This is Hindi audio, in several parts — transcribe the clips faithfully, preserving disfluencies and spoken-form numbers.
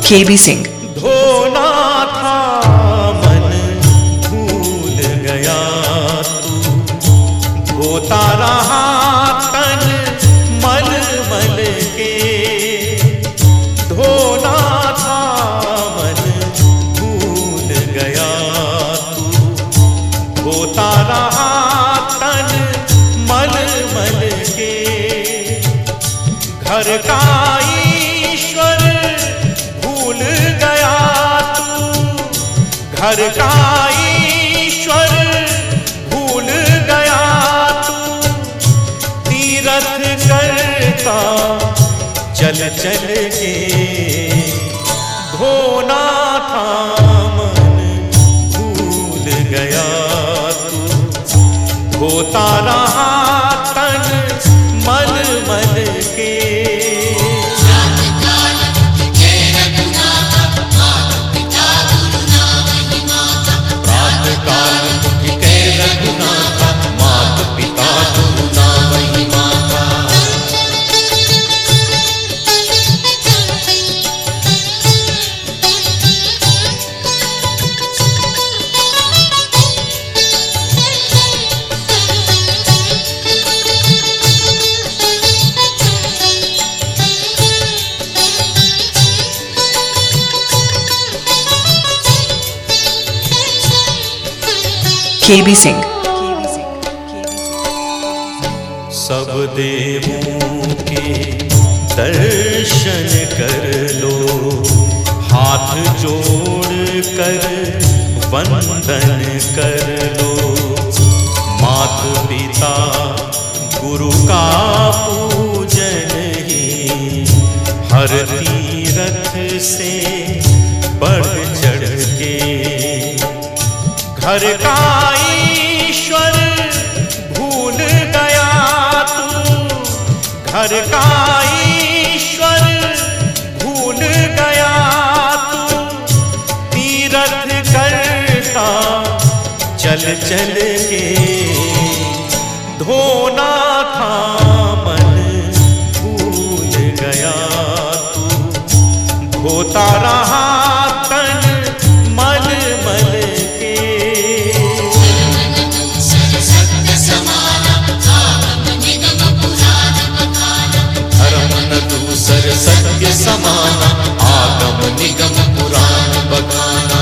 केबी सिंह। धोना था मन भूल गया तू, धोता रहा तन मल मल के। धोना था मन भूल गया तू, धोता रहा तन मल मल के। घर का ईश्वर भूल गया तू, घर का ईश्वर भूल गया तू। तीरथ करता चल चल के, धोना था मन भूल गया तू, धोता रहा तन मल मल के। केबी सिंह। सब देवों के दर्शन कर लो, हाथ जोड़ कर वंदन कर लो। मात पिता गुरु का पूजन ही हर तीरथ से बढ़ चढ़ के। घर का ईश्वर भूल गया तू, घर का ईश्वर भूल गया तू। तीरथ करता चल चल के, धोना था मन भूल गया तू, धोता रहा तन मल मल के। सर सत्य समाना, आगम निगम पुराण बखाना।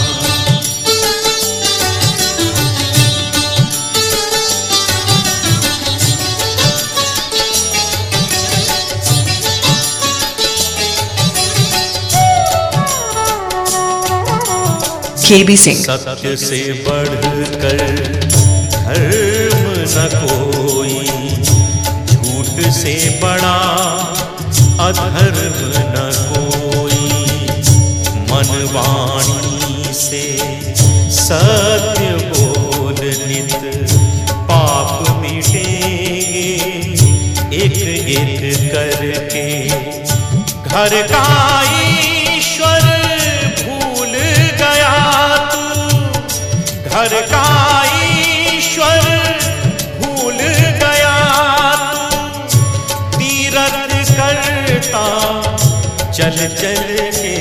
केबी सिंह। सत्य से बढ़कर धर्म न कोई, झूठ से बड़ा अधर्म न कोई। मनवाणी से सत्य बोल नित, पाप मिटेंगे एक एक करके। घर का ईश्वर भूल गया तू, घर का ईश्वर भूल गया तू। तीरथ करता चल चल के,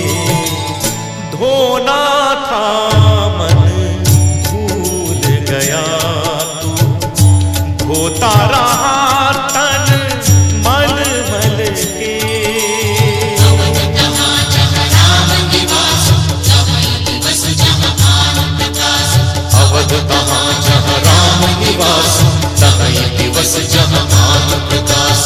धोना था मन भूल गया तू, धोता रहा तन मल मल के। अवध तहाँ जहाँ राम निवास, तहीं दिवस जहाँ भानु प्रकाश। अवध तहाँ जहाँ राम निवास, तहीं दिवस जहाँ भानु प्रकाश।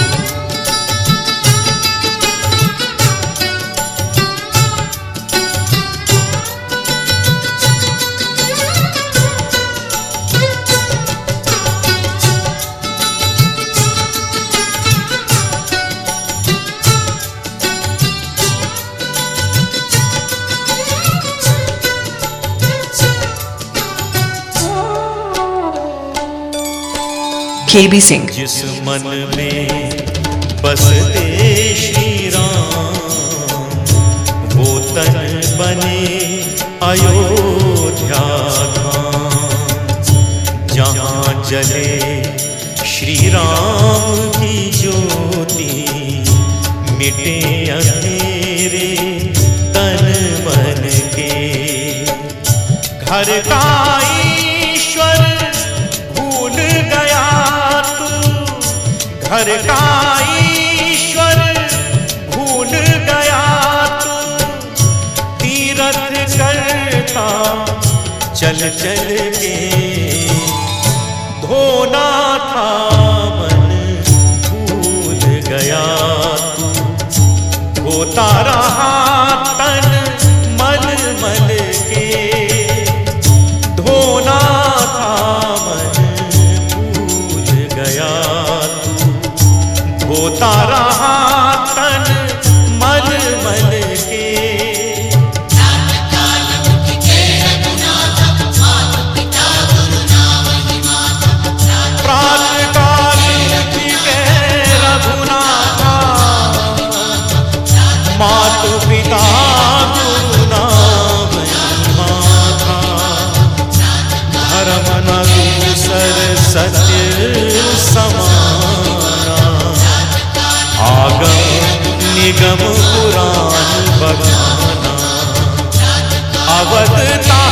केबी सिंह। जिस मन में बसते श्री राम, वो तन बने अयोध्या धाम। जहाँ जले श्री राम की ज्योति, मिटे अंधेरे घर का ईश्वर भूल गया तू, घर का ईश्वर भूल गया तू, तीरथ करता चल चल के, धोना था मन भूल गया तू, धोता रहा तन मल मल के, धोना था मन भूल गया तू, धोता रहा तन मल मल के। मातु पिता गुरु नाम माता, धर्म नगुसर सत्य समाना, आगम निगम पुराण बखाना, अवधता